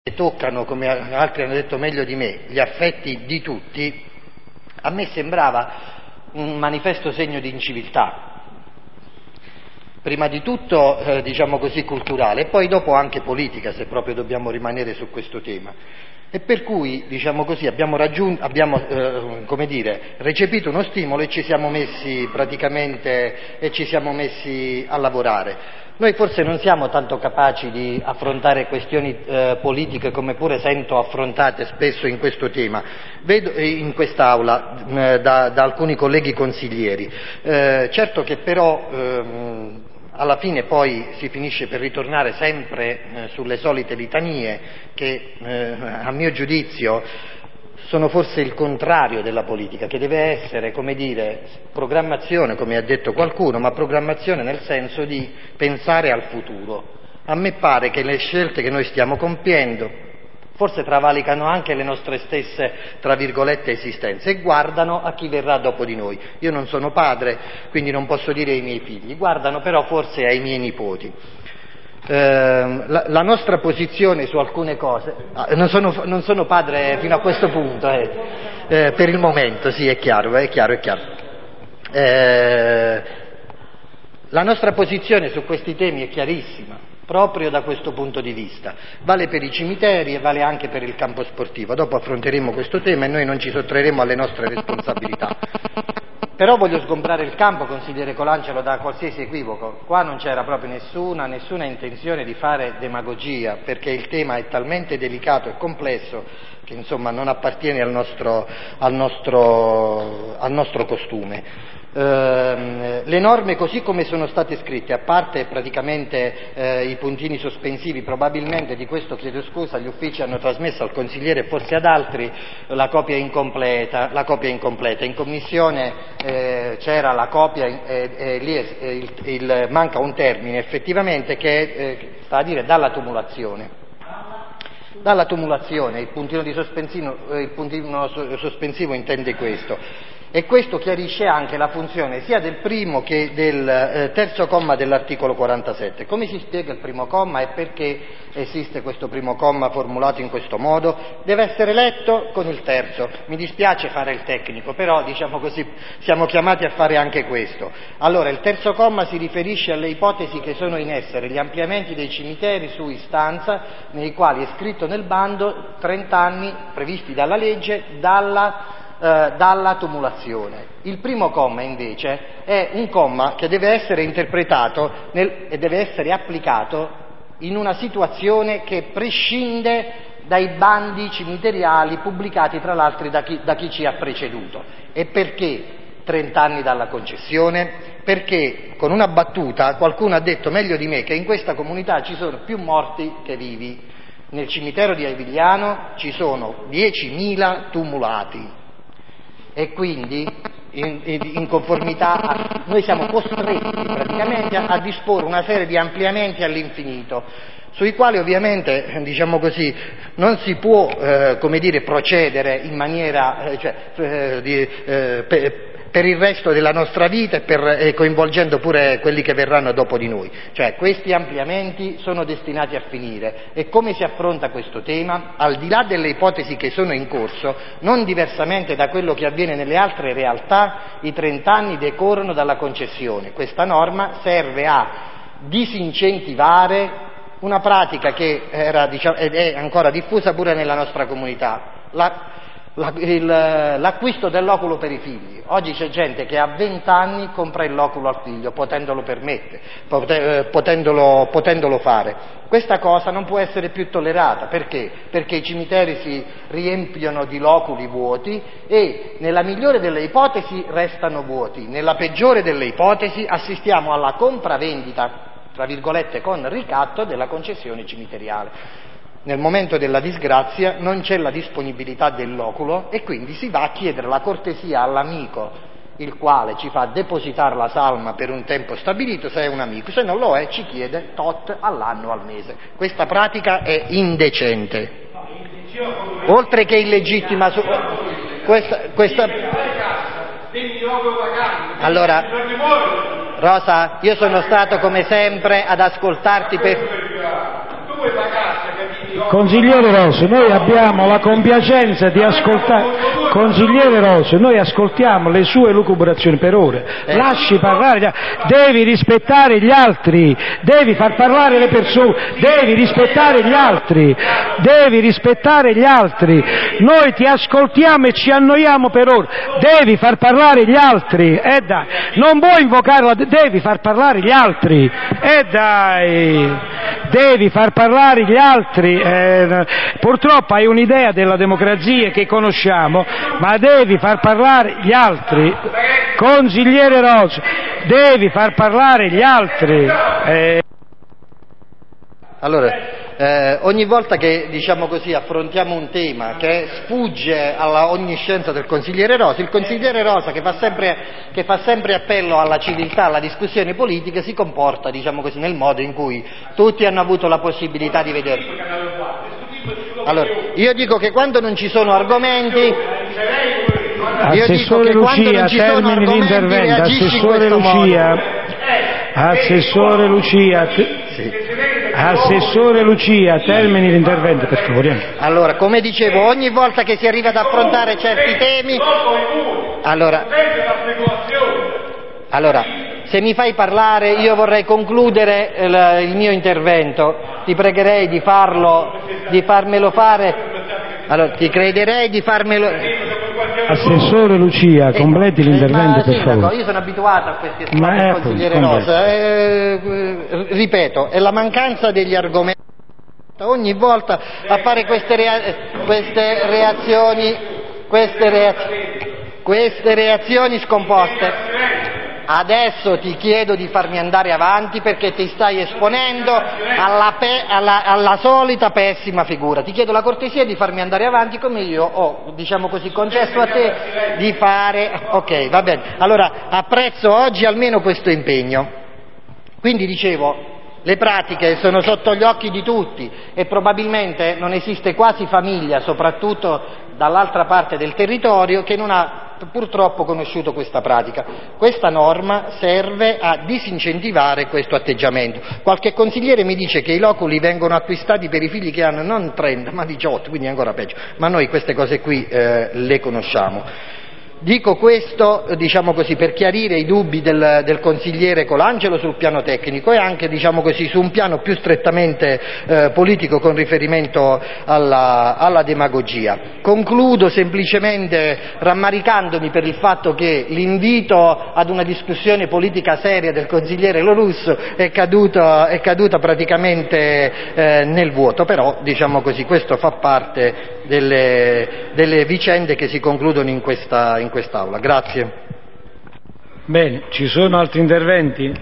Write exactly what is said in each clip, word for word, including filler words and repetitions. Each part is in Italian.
toccano, come altri hanno detto meglio di me, gli affetti di tutti, a me sembrava un manifesto segno di inciviltà, prima di tutto eh, diciamo così culturale e poi dopo anche politica, se proprio dobbiamo rimanere su questo tema. E per cui, diciamo così, abbiamo, raggiunto, abbiamo eh, come dire, recepito uno stimolo e ci siamo messi praticamente e ci siamo messi a lavorare. Noi forse non siamo tanto capaci di affrontare questioni eh, politiche come pure sento affrontate spesso in questo tema, vedo in quest'Aula eh, da, da alcuni colleghi consiglieri. Eh, certo che però ehm, alla fine poi si finisce per ritornare sempre eh, sulle solite litanie che eh, a mio giudizio sono forse il contrario della politica, che deve essere, come dire, programmazione, come ha detto qualcuno, ma programmazione nel senso di pensare al futuro. A me pare che le scelte che noi stiamo compiendo forse travalicano anche le nostre stesse, tra virgolette, esistenze e guardano a chi verrà dopo di noi. Io non sono padre, quindi non posso dire ai miei figli, guardano però forse ai miei nipoti. Eh, la, la nostra posizione su alcune cose, ah, non, sono, non sono padre fino a questo punto, eh, eh, per il momento, sì, è chiaro, è chiaro, è chiaro. Eh, la nostra posizione su questi temi è chiarissima, proprio da questo punto di vista, vale per i cimiteri e vale anche per il campo sportivo. Dopo affronteremo questo tema e noi non ci sottrarremo alle nostre responsabilità. Però voglio sgombrare il campo, consigliere Colangelo, da qualsiasi equivoco. Qua non c'era proprio nessuna, nessuna intenzione di fare demagogia, perché il tema è talmente delicato e complesso che insomma non appartiene al nostro, al nostro, al nostro costume. Eh, le norme così come sono state scritte, a parte praticamente eh, i puntini sospensivi, probabilmente di questo chiedo scusa, gli uffici hanno trasmesso al consigliere e forse ad altri la copia incompleta, la copia incompleta. In commissione eh, c'era la copia e eh, eh, lì è, il, il, manca un termine effettivamente che eh, sta a dire dalla tumulazione. Dalla tumulazione, il puntino, di sospensivo, il puntino sospensivo intende questo. E questo chiarisce anche la funzione sia del primo che del eh, terzo comma dell'articolo quarantasette. Come si spiega il primo comma e perché esiste questo primo comma formulato in questo modo? Deve essere letto con il terzo. Mi dispiace fare il tecnico, però diciamo così siamo chiamati a fare anche questo. Allora, il terzo comma si riferisce alle ipotesi che sono in essere, gli ampliamenti dei cimiteri su istanza, nei quali è scritto nel bando trenta anni previsti dalla legge dalla Eh, dalla tumulazione. Il primo comma invece è un comma che deve essere interpretato nel, e deve essere applicato in una situazione che prescinde dai bandi cimiteriali pubblicati tra l'altro da chi, da chi ci ha preceduto. E perché trenta anni dalla concessione? Perché con una battuta qualcuno ha detto meglio di me che in questa comunità ci sono più morti che vivi. Nel cimitero di Aivigliano ci sono diecimila tumulati. E quindi in, in conformità a, noi siamo costretti praticamente a, a disporre una serie di ampliamenti all'infinito, sui quali ovviamente, diciamo così, non si può eh, come dire, procedere in maniera eh, cioè, eh, di, eh, per, per il resto della nostra vita e per, eh, coinvolgendo pure quelli che verranno dopo di noi. Cioè questi ampliamenti sono destinati a finire. E come si affronta questo tema? Al di là delle ipotesi che sono in corso, non diversamente da quello che avviene nelle altre realtà, i trenta anni decorrono dalla concessione. Questa norma serve a disincentivare una pratica che era, diciamo, ed è ancora diffusa pure nella nostra comunità, la, la, il, l'acquisto dell'oculo per i figli. Oggi c'è gente che a venti anni compra il loculo al figlio, potendolo permettere, potendolo, potendolo fare. Questa cosa non può essere più tollerata. Perché? Perché i cimiteri si riempiono di loculi vuoti e nella migliore delle ipotesi restano vuoti, nella peggiore delle ipotesi assistiamo alla compravendita tra virgolette con ricatto della concessione cimiteriale. Nel momento della disgrazia non c'è la disponibilità dell'oculo e quindi si va a chiedere la cortesia all'amico, il quale ci fa depositare la salma per un tempo stabilito se è un amico, se non lo è ci chiede tot all'anno o al mese. Questa pratica è indecente, oltre che illegittima. Su... questa, questa... Allora, Rosa, io sono stato come sempre ad ascoltarti per... Consigliere Rossi, noi abbiamo la compiacenza di ascoltare. Consigliere Rossi, noi ascoltiamo le sue lucubrazioni per ore. Lasci parlare, devi rispettare gli altri, devi far parlare le persone, devi rispettare gli altri, devi rispettare gli altri. Noi ti ascoltiamo e ci annoiamo per ore, devi far parlare gli altri. E eh dai, non vuoi invocarla, devi far parlare gli altri. E eh dai, devi far parlare gli altri. Eh, purtroppo hai un'idea della democrazia che conosciamo, ma devi far parlare gli altri. Consigliere Rossi, devi far parlare gli altri. Eh... Allora, eh, ogni volta che, diciamo così, affrontiamo un tema che sfugge alla onniscienza del consigliere Rosa, il consigliere Rosa, che fa sempre, che fa sempre appello alla civiltà, alla discussione politica, si comporta, diciamo così, nel modo in cui tutti hanno avuto la possibilità di vederlo. Allora, io dico che quando non ci sono argomenti, io dico che quando non ci sono argomenti reagisci in questo modo. Assessore Lucia, sì. Assessore Lucia, termini l'intervento per favore. Allora, come dicevo, ogni volta che si arriva ad affrontare certi temi, allora, allora se mi fai parlare io vorrei concludere il, il mio intervento, ti pregherei di farlo, di farmelo fare, allora ti crederei di farmelo. Assessore Lucia, completi eh, l'intervento ma, per sì, favore. Io sono abituato a questi esplosi del consigliere Rosa, eh, ripeto, è la mancanza degli argomenti ogni volta a fare queste, rea- queste reazioni, queste, rea- queste reazioni scomposte. Adesso ti chiedo di farmi andare avanti perché ti stai esponendo alla, pe- alla, alla solita pessima figura. Ti chiedo la cortesia di farmi andare avanti come io ho, diciamo così, concesso a te di fare. Ok, va bene. Allora, apprezzo oggi almeno questo impegno. Quindi dicevo, le pratiche sono sotto gli occhi di tutti e probabilmente non esiste quasi famiglia, soprattutto dall'altra parte del territorio, che non ha purtroppo conosciuto questa pratica. Questa norma serve a disincentivare questo atteggiamento. Qualche consigliere mi dice che i loculi vengono acquistati per i figli che hanno non trenta ma diciotto, quindi ancora peggio, ma noi queste cose qui eh, le conosciamo. Dico questo, diciamo così, per chiarire i dubbi del, del consigliere Colangelo sul piano tecnico e anche, diciamo così, su un piano più strettamente eh, politico con riferimento alla, alla demagogia. Concludo semplicemente rammaricandomi per il fatto che l'invito ad una discussione politica seria del consigliere Lo Russo è caduto, è caduta praticamente eh, nel vuoto, però, diciamo così, questo fa parte delle, delle vicende che si concludono in questa, in quest'Aula. Grazie. Bene, ci sono altri interventi?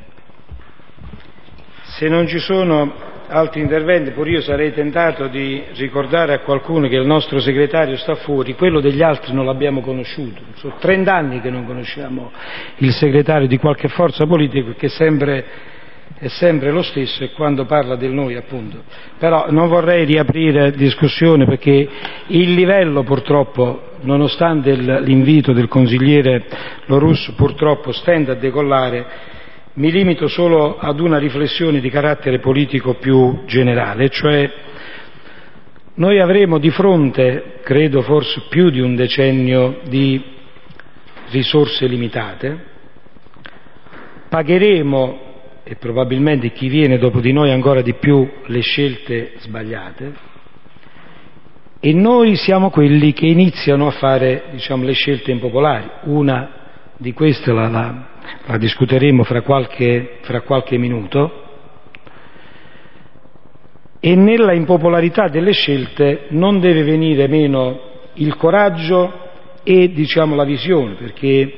Se non ci sono altri interventi, pure io sarei tentato di ricordare a qualcuno che il nostro segretario sta fuori, quello degli altri non l'abbiamo conosciuto, sono trent'anni che non conosciamo il segretario di qualche forza politica che sempre è sempre lo stesso e quando parla del noi appunto, però non vorrei riaprire discussione perché il livello purtroppo, nonostante l'invito del consigliere Lo Russo, purtroppo stenta a decollare. Mi limito solo ad una riflessione di carattere politico più generale, cioè noi avremo di fronte, credo forse più di un decennio di risorse limitate, pagheremo e probabilmente chi viene dopo di noi ancora di più le scelte sbagliate e noi siamo quelli che iniziano a fare, diciamo, le scelte impopolari. Una di queste la, la, la discuteremo fra qualche, fra qualche minuto e nella impopolarità delle scelte non deve venire meno il coraggio e, diciamo, la visione, perché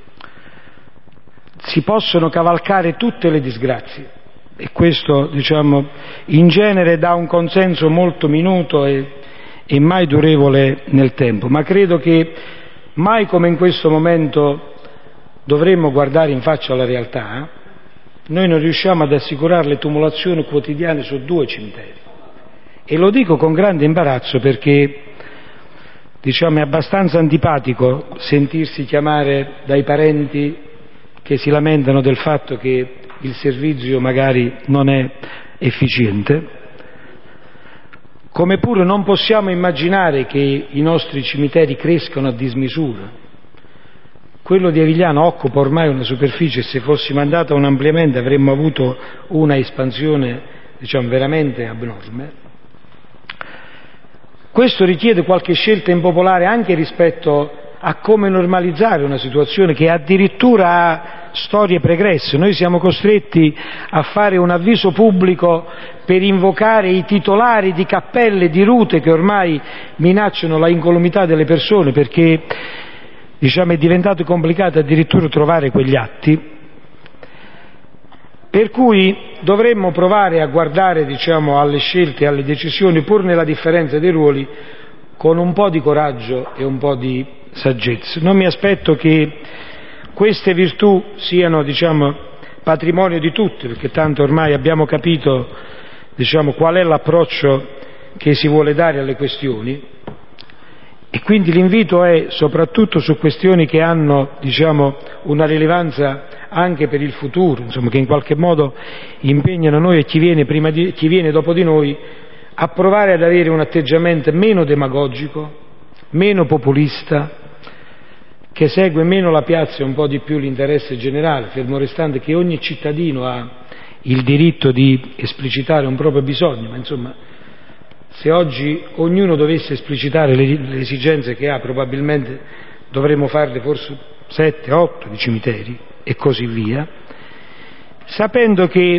si possono cavalcare tutte le disgrazie e questo, diciamo, in genere dà un consenso molto minuto e, e mai durevole nel tempo, ma credo che mai come in questo momento dovremmo guardare in faccia alla realtà. Noi non riusciamo ad assicurare le tumulazioni quotidiane su due cimiteri e lo dico con grande imbarazzo perché, diciamo, è abbastanza antipatico sentirsi chiamare dai parenti che si lamentano del fatto che il servizio magari non è efficiente, come pure non possiamo immaginare che i nostri cimiteri crescano a dismisura. Quello di Avigliano occupa ormai una superficie, se fossimo andati a un ampliamento avremmo avuto una espansione, diciamo, veramente abnorme. Questo richiede qualche scelta impopolare anche rispetto a come normalizzare una situazione che addirittura ha storie pregresse. Noi siamo costretti a fare un avviso pubblico per invocare i titolari di cappelle, di rute che ormai minacciano la incolumità delle persone, perché diciamo, è diventato complicato addirittura trovare quegli atti, per cui dovremmo provare a guardare, diciamo, alle scelte e alle decisioni, pur nella differenza dei ruoli, con un po' di coraggio e un po' di saggezza. Non mi aspetto che queste virtù siano, diciamo, patrimonio di tutti, perché tanto ormai abbiamo capito, diciamo, qual è l'approccio che si vuole dare alle questioni. E quindi l'invito è soprattutto su questioni che hanno, diciamo, una rilevanza anche per il futuro, insomma, che in qualche modo impegnano noi e chi viene, prima di, chi viene dopo di noi, a provare ad avere un atteggiamento meno demagogico, meno populista, che segue meno la piazza e un po' di più l'interesse generale, fermo restando che ogni cittadino ha il diritto di esplicitare un proprio bisogno, ma insomma, se oggi ognuno dovesse esplicitare le, le esigenze che ha, probabilmente dovremmo farle forse sette, otto di cimiteri e così via, sapendo che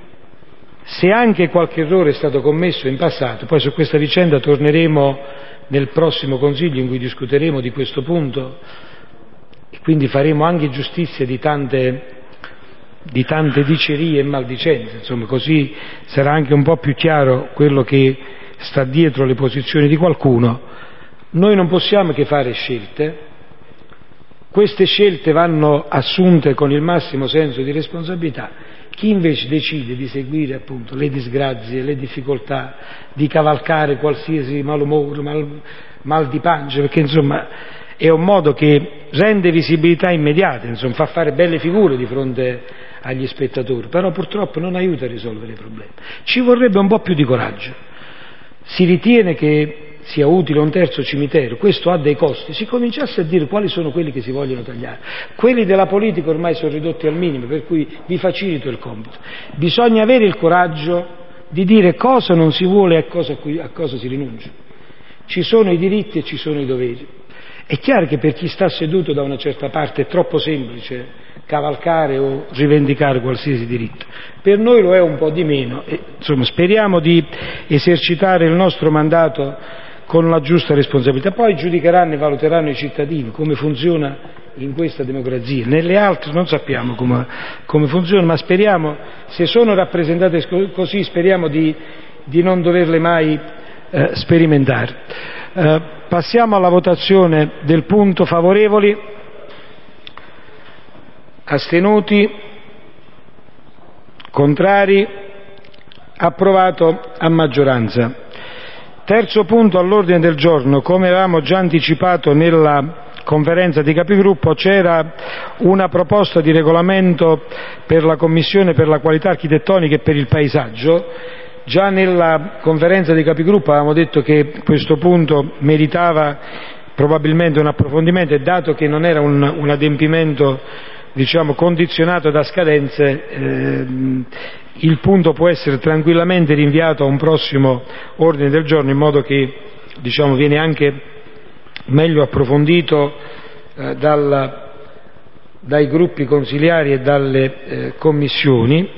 se anche qualche errore è stato commesso in passato, poi su questa vicenda torneremo nel prossimo Consiglio in cui discuteremo di questo punto e quindi faremo anche giustizia di tante, di tante dicerie e maldicenze, insomma, così sarà anche un po' più chiaro quello che sta dietro le posizioni di qualcuno. Noi non possiamo che fare scelte, queste scelte vanno assunte con il massimo senso di responsabilità. Chi invece decide di seguire appunto le disgrazie, le difficoltà, di cavalcare qualsiasi malumore, mal, mal di pancia, perché insomma è un modo che rende visibilità immediata, insomma, fa fare belle figure di fronte agli spettatori, però purtroppo non aiuta a risolvere i problemi. Ci vorrebbe un po' più di coraggio. Si ritiene che sia utile un terzo cimitero, questo ha dei costi, si cominciasse a dire quali sono quelli che si vogliono tagliare. Quelli della politica ormai sono ridotti al minimo, per cui vi facilito il compito. Bisogna avere il coraggio di dire cosa non si vuole e a cosa, a cosa si rinuncia. Ci sono i diritti e ci sono i doveri. È chiaro che per chi sta seduto da una certa parte è troppo semplice cavalcare o rivendicare qualsiasi diritto. Per noi lo è un po' di meno e insomma speriamo di esercitare il nostro mandato con la giusta responsabilità. Poi giudicheranno e valuteranno i cittadini come funziona in questa democrazia. Nelle altre non sappiamo come, come funziona, ma speriamo, se sono rappresentate così, speriamo di, di non doverle mai eh, sperimentare. Eh, passiamo alla votazione del punto. Favorevoli? Astenuti? Contrari? Approvato a maggioranza. Terzo punto all'ordine del giorno, come avevamo già anticipato nella conferenza di capigruppo, c'era una proposta di regolamento per la Commissione per la qualità architettonica e per il paesaggio. Già nella conferenza di capigruppo avevamo detto che questo punto meritava probabilmente un approfondimento e dato che non era un, un adempimento, diciamo, condizionato da scadenze, ehm, il punto può essere tranquillamente rinviato a un prossimo ordine del giorno in modo che, diciamo, viene anche meglio approfondito eh, dal, dai gruppi consiliari e dalle eh, commissioni.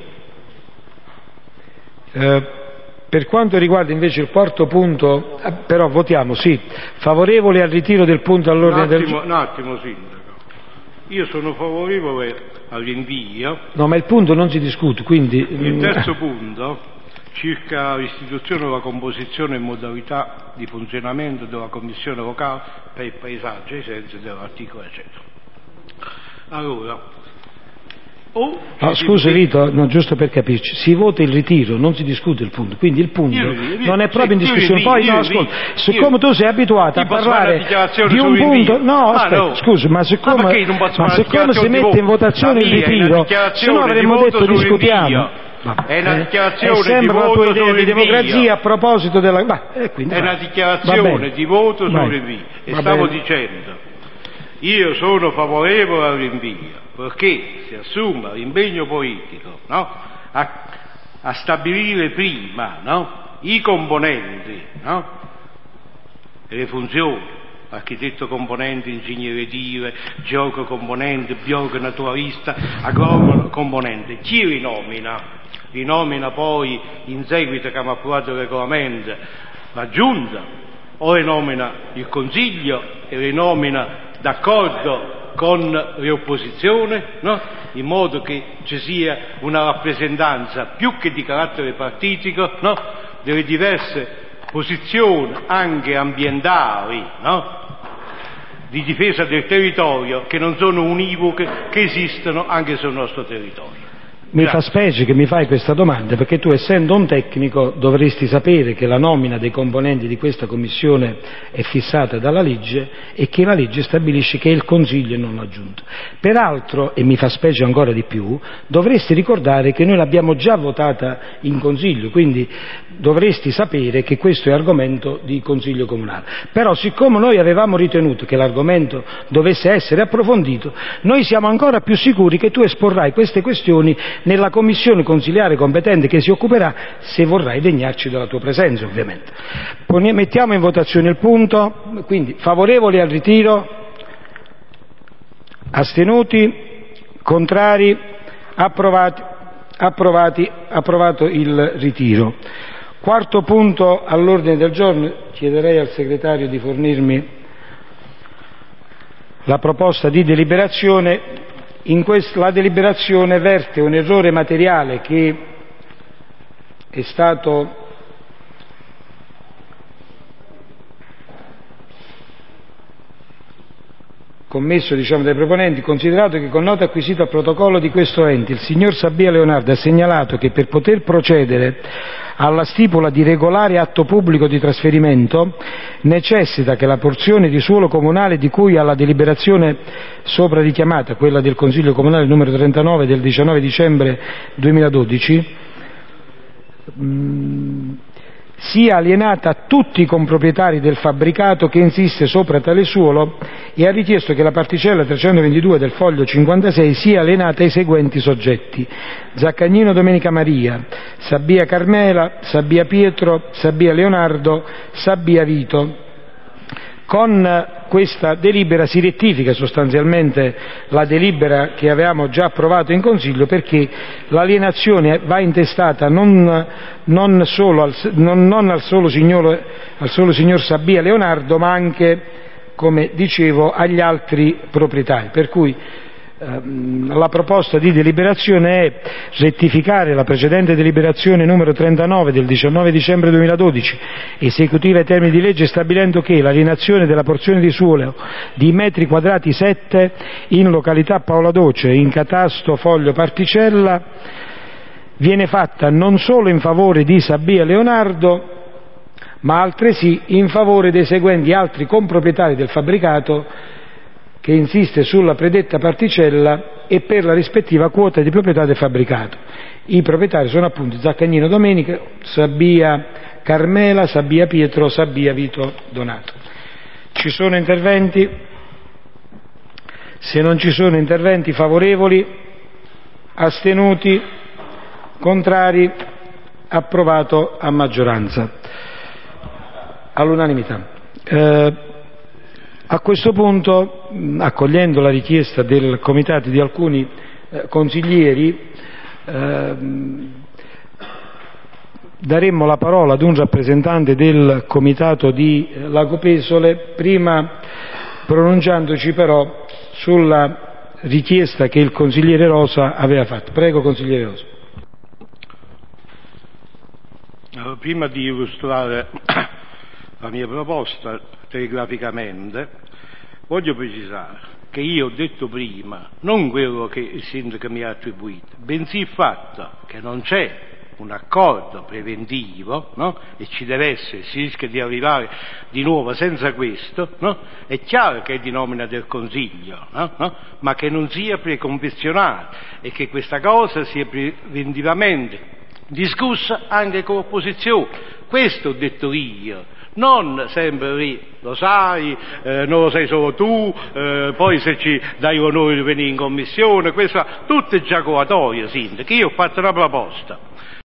Eh, per quanto riguarda invece il quarto punto, eh, però votiamo, sì, favorevoli al ritiro del punto all'ordine del giorno. Un attimo, Sindaco. Io sono favorevole al rinvio. No, ma il punto non si discute, quindi... Il terzo punto, circa l'istituzione della composizione e modalità di funzionamento della Commissione locale per il paesaggio, ai sensi dell'articolo eccetera. Allora... Oh, no, scusi Vito, no, giusto per capirci, si vota il ritiro, non si discute il punto, quindi il punto io, io, non è proprio sì, in discussione. Poi io, no, ascolta, siccome tu sei abituato a parlare di un punto, no, aspetta, no. scusi, ma siccome, ma ma siccome si mette in votazione il ritiro, se no avremmo detto discutiamo. è una dichiarazione eh, di voto la tua idea di democrazia a proposito della... Bah, eh, è una dichiarazione di voto sul rinvio e stavo bene. dicendo io sono favorevole al rinvio perché si assuma l'impegno politico, no? a, a stabilire prima, no? i componenti, no? e le funzioni, architetto componente, ingegnere edile, geologo componente, biologo naturalista, agronomo componente. Chi li nomina? Li nomina poi in seguito che abbiamo approvato il regolamento la Giunta o le nomina il Consiglio e le nomina d'accordo con le opposizioni, no? in modo che ci sia una rappresentanza più che di carattere partitico, no? delle diverse posizioni anche ambientali, no? di difesa del territorio che non sono univoche, che esistono anche sul nostro territorio. Mi Grazie. fa specie che mi fai questa domanda perché tu, essendo un tecnico, dovresti sapere che la nomina dei componenti di questa commissione è fissata dalla legge e che la legge stabilisce che è il Consiglio e non la Giunta. Peraltro, e mi fa specie ancora di più, dovresti ricordare che noi l'abbiamo già votata in Consiglio, quindi dovresti sapere che questo è argomento di Consiglio Comunale. Però, siccome noi avevamo ritenuto che l'argomento dovesse essere approfondito, noi siamo ancora più sicuri che tu esporrai queste questioni nella commissione consiliare competente che si occuperà, se vorrai degnarci della tua presenza, ovviamente. Mettiamo in votazione il punto, quindi favorevoli al ritiro, astenuti, contrari, approvati, approvati, approvato il ritiro. Quarto punto all'ordine del giorno, chiederei al segretario di fornirmi la proposta di deliberazione. In quest- la deliberazione verte un errore materiale che è stato commesso diciamo, dai proponenti, considerato che con nota acquisita al protocollo di questo ente il signor Sabbia Leonardo ha segnalato che per poter procedere alla stipula di regolare atto pubblico di trasferimento necessita che la porzione di suolo comunale di cui alla deliberazione sopra richiamata, quella del Consiglio Comunale numero trentanove del diciannove dicembre duemiladodici, mh, sia alienata a tutti i comproprietari del fabbricato che insiste sopra tale suolo e ha richiesto che la particella trecentoventidue del foglio cinquantasei sia alienata ai seguenti soggetti: Zaccagnino Domenica Maria, Sabbia Carmela, Sabbia Pietro, Sabbia Leonardo, Sabbia Vito. Con questa delibera si rettifica sostanzialmente la delibera che avevamo già approvato in Consiglio, perché l'alienazione va intestata non, non, solo al, non, non al, solo signor, al solo signor Sabbia Leonardo, ma anche, come dicevo, agli altri proprietari. Per cui ehm, la proposta di deliberazione è rettificare la precedente deliberazione numero trentanove del diciannove dicembre duemiladodici, esecutiva ai termini di legge, stabilendo che l'alienazione della porzione di suolo di metri quadrati sette in località Paola Doce, in catasto foglio particella, viene fatta non solo in favore di Sabbia Leonardo, ma altresì in favore dei seguenti altri comproprietari del fabbricato che insiste sulla predetta particella e per la rispettiva quota di proprietà del fabbricato. I proprietari sono appunto Zaccagnino Domenica, Sabbia Carmela, Sabbia Pietro, Sabbia Vito Donato. Ci sono interventi? Se non ci sono interventi, favorevoli, astenuti, contrari, approvato a maggioranza, all'unanimità. Eh, a questo punto, accogliendo la richiesta del comitato di alcuni eh, consiglieri, eh, daremmo la parola ad un rappresentante del comitato di eh, Lago Pesole, prima pronunciandoci però sulla richiesta che il consigliere Rosa aveva fatto. Prego, consigliere Rosa. Allora, prima di illustrare la mia proposta telegraficamente, voglio precisare che io ho detto prima non quello che il sindaco mi ha attribuito, bensì il fatto che non c'è un accordo preventivo, no? E ci deve essere, si rischia di arrivare di nuovo senza questo, no? È chiaro che è di nomina del Consiglio, no? No? Ma che non sia preconfezionale e che questa cosa sia preventivamente discussa anche con l'opposizione. Questo ho detto io, non sempre lì, lo sai, eh, non lo sai solo tu, eh, poi se ci dai l'onore di venire in commissione, questo, tutte giaculatorie, sindaco. Io ho fatto una proposta,